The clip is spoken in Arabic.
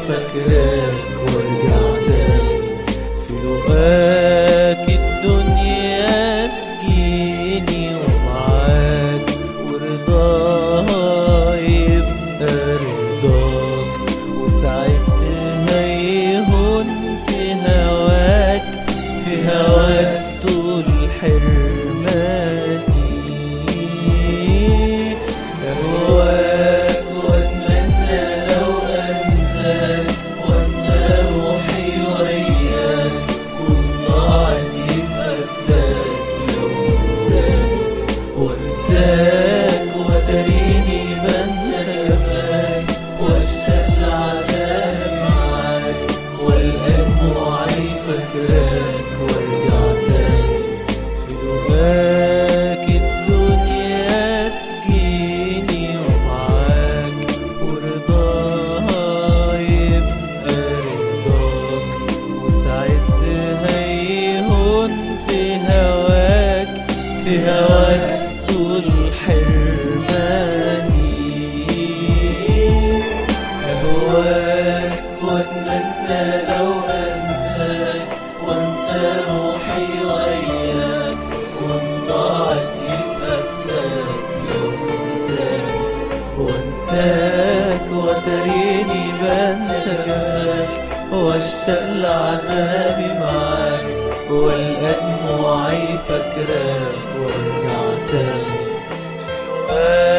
فاكراك وارجع تاني. في لقاك الدنيا تجيني ومعاك، ورضاها يبقى رضاك، وساعتها يهون في هواك، في هواك طول حرماني. أهواك وأتمنى لو أنساك، وأنسى روحي وياك، وإن ضاعت يبقى فداك لو تنساني، وأنساك وتريني بنسى جفاك، وأشتاق لعذابي معاك، وألقى دموعي فاكراك وارجع تاني. في لقاك الدنيا تجيني ومعاك، ورضاها يبقى رضاك، وساعتها يهون في هواك، في هواك طول حرماني. أهواك وأتمنى لو أنساك، وأنسى روحي وياك، وإن ضاعت يبقى فداك لو تنساني، وأنساك وتريني بنسى جفاك، وأشتاق لعذابي معاك، وألقى دموعي فاكراك وارجع تاني.